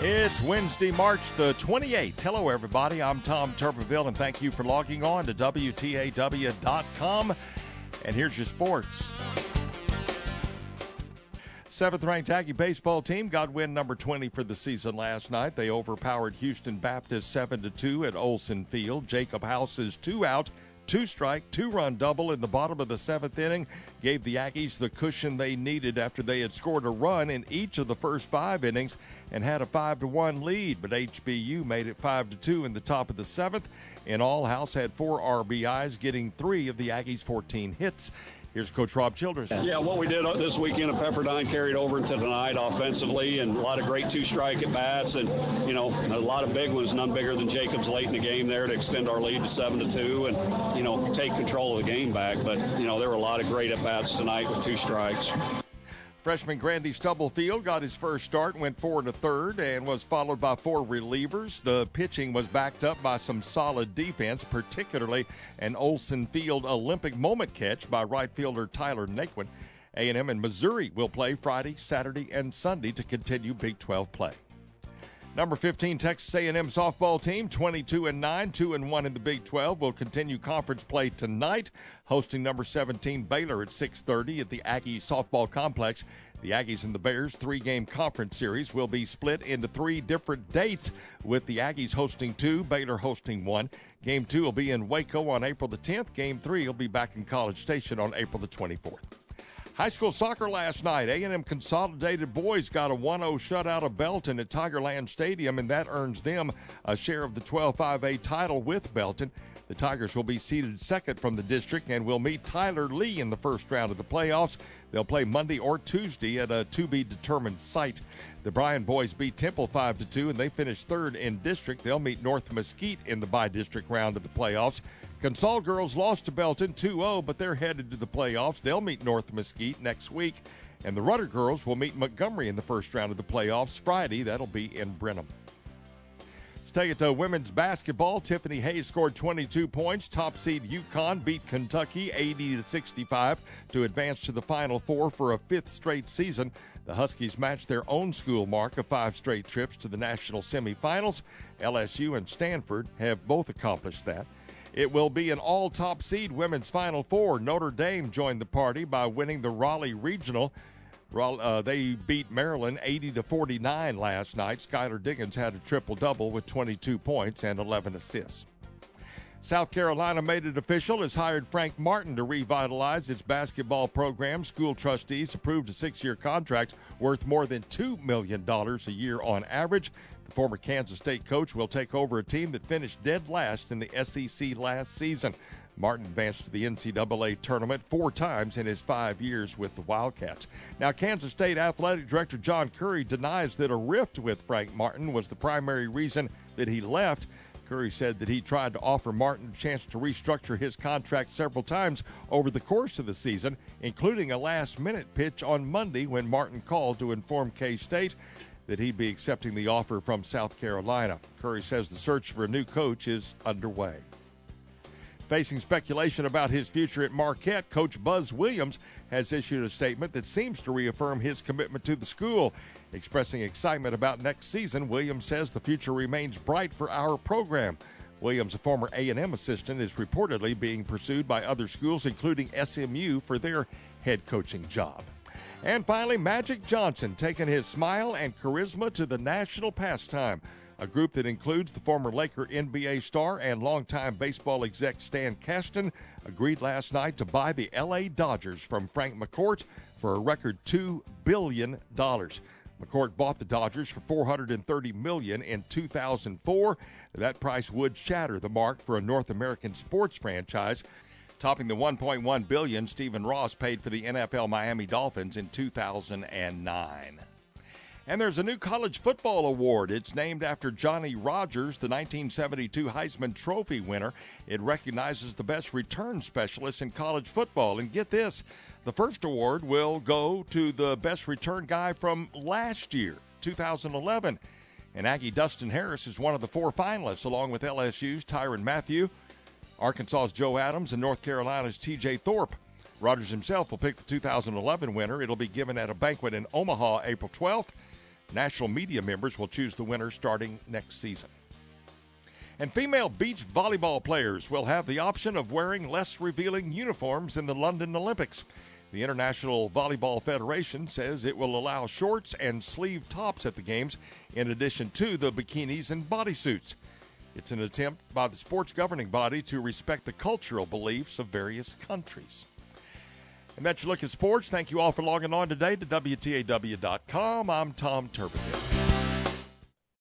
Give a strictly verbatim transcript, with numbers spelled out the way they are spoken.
It's Wednesday, March the twenty-eighth. Hello, everybody. I'm Tom Tuberville, and thank you for logging on to W T A W dot com. And here's your sports. Seventh-ranked Aggie baseball team got win number twenty for the season last night. They overpowered Houston Baptist seven to two at Olson Field. Jacob House's two-out, two-strike, two-run double in the bottom of the seventh inning gave the Aggies the cushion they needed after they had scored a run in each of the first five innings and had a five to one lead. But H B U made it five to two in the top of the seventh. In all, House had four R B Is, getting three of the Aggies' fourteen hits. Here's Coach Rob Childress. Yeah, what we did this weekend at Pepperdine carried over into tonight offensively, and a lot of great two-strike at-bats, and, you know, a lot of big ones, none bigger than Jacobs late in the game there to extend our lead to seven to two and, you know, take control of the game back. But, you know, there were a lot of great at-bats tonight with two strikes. Freshman Grandy Stubblefield got his first start, went four and a third, and was followed by four relievers. The pitching was backed up by some solid defense, particularly an Olson Field Olympic moment catch by right fielder Tyler Naquin. A and M and Missouri will play Friday, Saturday, and Sunday to continue Big twelve play. Number fifteen, Texas A and M softball team, twenty-two and nine, two and one in the Big twelve, will continue conference play tonight, hosting number seventeen Baylor at six thirty at the Aggie softball complex. The Aggies and the Bears three-game conference series will be split into three different dates, with the Aggies hosting two, Baylor hosting one. Game two will be in Waco on April the tenth. Game three will be back in College Station on April the twenty-fourth. High school soccer last night. A and M Consolidated boys got a one oh shutout of Belton at Tigerland Stadium, and that earns them a share of the twelve five A title with Belton. The Tigers will be seeded second from the district and will meet Tyler Lee in the first round of the playoffs. They'll play Monday or Tuesday at a to-be-determined site. The Bryan boys beat Temple five to two, and they finished third in district. They'll meet North Mesquite in the bi-district round of the playoffs. Consol girls lost to Belton two oh, but they're headed to the playoffs. They'll meet North Mesquite next week. And the Rudder girls will meet Montgomery in the first round of the playoffs Friday. That'll be in Brenham. Let's take it to women's basketball. Tiffany Hayes scored twenty-two points. Top seed UConn beat Kentucky eighty to sixty-five to advance to the Final Four for a fifth straight season. The Huskies matched their own school mark of five straight trips to the national semifinals. L S U and Stanford have both accomplished that. It will be an all-top seed women's Final Four. Notre Dame joined the party by winning the Raleigh Regional. Uh, they beat Maryland eighty to forty-nine last night. Skylar Diggins had a triple-double with twenty-two points and eleven assists. South Carolina made it official. It's hired Frank Martin to revitalize its basketball program. School trustees approved a six-year contract worth more than two million dollars a year on average. The former Kansas State coach will take over a team that finished dead last in the S E C last season. Martin advanced to the N C double A tournament four times in his five years with the Wildcats. Now, Kansas State Athletic Director John Curry denies that a rift with Frank Martin was the primary reason that he left. Curry said that he tried to offer Martin a chance to restructure his contract several times over the course of the season, including a last-minute pitch on Monday when Martin called to inform K-State that he'd be accepting the offer from South Carolina. Curry says the search for a new coach is underway. Facing speculation about his future at Marquette, Coach Buzz Williams has issued a statement that seems to reaffirm his commitment to the school. Expressing excitement about next season, Williams says the future remains bright for our program. Williams, a former A and M assistant, is reportedly being pursued by other schools, including S M U, for their head coaching job. And finally, Magic Johnson taking his smile and charisma to the national pastime. A group that includes the former Laker N B A star and longtime baseball exec Stan Kasten agreed last night to buy the L A Dodgers from Frank McCourt for a record two billion dollars. McCourt bought the Dodgers for four hundred thirty million dollars in two thousand four. That price would shatter the mark for a North American sports franchise, topping the one point one billion dollars Stephen Ross paid for the N F L Miami Dolphins in two thousand nine. And there's a new college football award. It's named after Johnny Rodgers, the nineteen seventy-two Heisman Trophy winner. It recognizes the best return specialists in college football. And get this, the first award will go to the best return guy from last year, two thousand eleven. And Aggie Dustin Harris is one of the four finalists, along with L S U's Tyrann Mathieu, Arkansas's Joe Adams, and North Carolina's T J Thorpe. Rodgers himself will pick the two thousand eleven winner. It'll be given at a banquet in Omaha April twelfth. National media members will choose the winner starting next season. And female beach volleyball players will have the option of wearing less revealing uniforms in the London Olympics. The International Volleyball Federation says it will allow shorts and sleeve tops at the games, in addition to the bikinis and bodysuits. It's an attempt by the sports governing body to respect the cultural beliefs of various countries. And that's your look at sports. Thank you all for logging on today to W T A W dot com. I'm Tom Turbeville.